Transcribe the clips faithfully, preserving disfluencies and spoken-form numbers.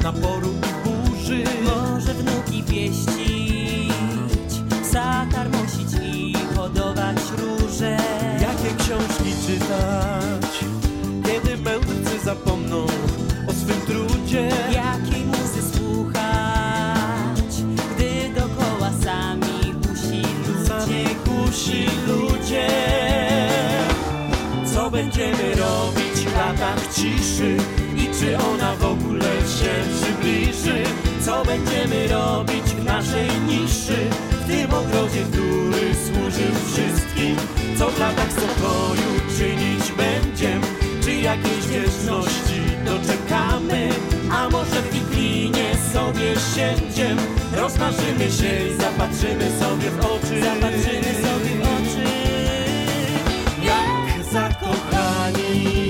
naporu i burzy. Może wnuki pieścić, satar nosić i hodować róże. Jakie książki czytać, kiedy mędrcy zapomną o swym trudzie. Jakiej muzy słuchać, gdy dokoła sami kusi ludzie. Sami kusi ludzie. Co będziemy robić w latach ciszy i czy ona w ogóle się przybliży? Co będziemy robić w naszej niszy, w tym ogrodzie, który służył wszystkim? Co w latach spokoju czynić będziemy? Czy jakiejś wieczności doczekamy? A może w wiklinie sobie siędziem? Rozmarzymy się i zapatrzymy sobie w oczy. Zapatrzymy sobie w oczy, jak zakochani.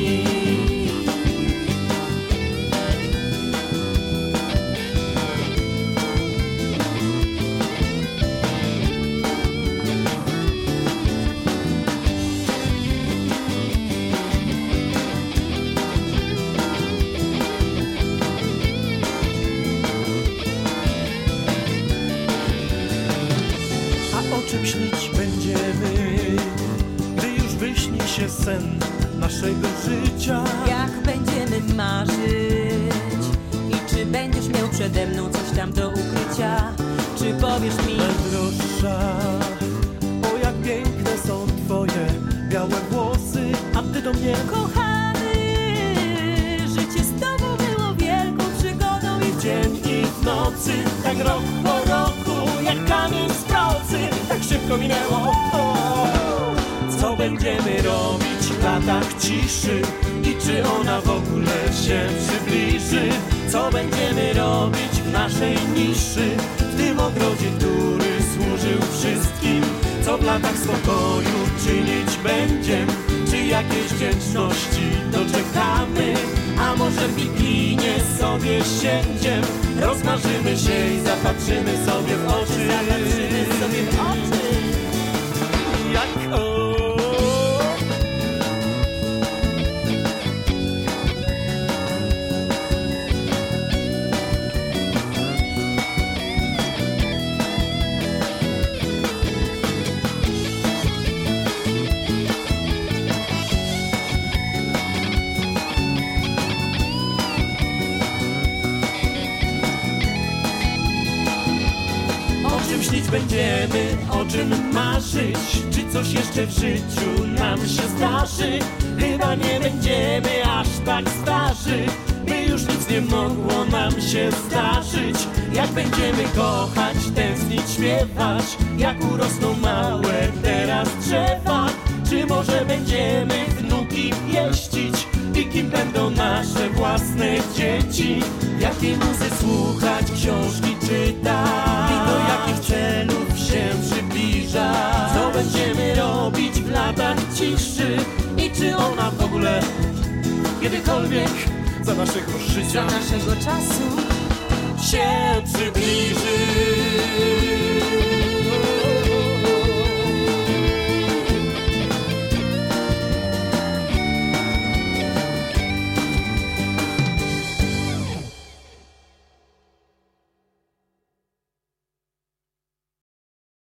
O czym śnić będziemy, gdy już wyśni się sen naszego życia? jak będziemy marzyć i czy będziesz miał przede mną coś tam do ukrycia? Czy powiesz mi, Najdroższa, o jak piękne są twoje białe włosy, a ty do mnie: kochany, życie z tobą było wielką przygodą i w dzień i w nocy, tak rok po roku, jak kamień z procy, tak szybko minęło. Co będziemy robić w latach ciszy i czy ona w ogóle się przybliży? Co będziemy robić w naszej niszy, w tym ogrodzie, który służył wszystkim? Co w latach spokoju czynić będziemy? Czy jakiejś wdzięczności doczekamy? A może w wiklinie sobie siędziem? Rozmarzymy się i zapatrzymy sobie w oczy. zapatrzymy sobie w oczy. Jak o. O czym śnić będziemy, o czym marzyć? Czy coś jeszcze w życiu nam się zdarzy? Chyba nie będziemy aż tak starzy, by już nic nie mogło nam się zdarzyć. Jak będziemy kochać, tęsknić, śpiewać, jak urosną małe teraz drzewa? Czy może będziemy wnuki pieścić i kim będą nasze własne dzieci? Jakiej muzy słuchać, książki czytać i do jakich celów się przybliża? Co będziemy robić w latach ciszy i czy ona w ogóle kiedykolwiek za naszego Za życia naszego czasu się przybliży?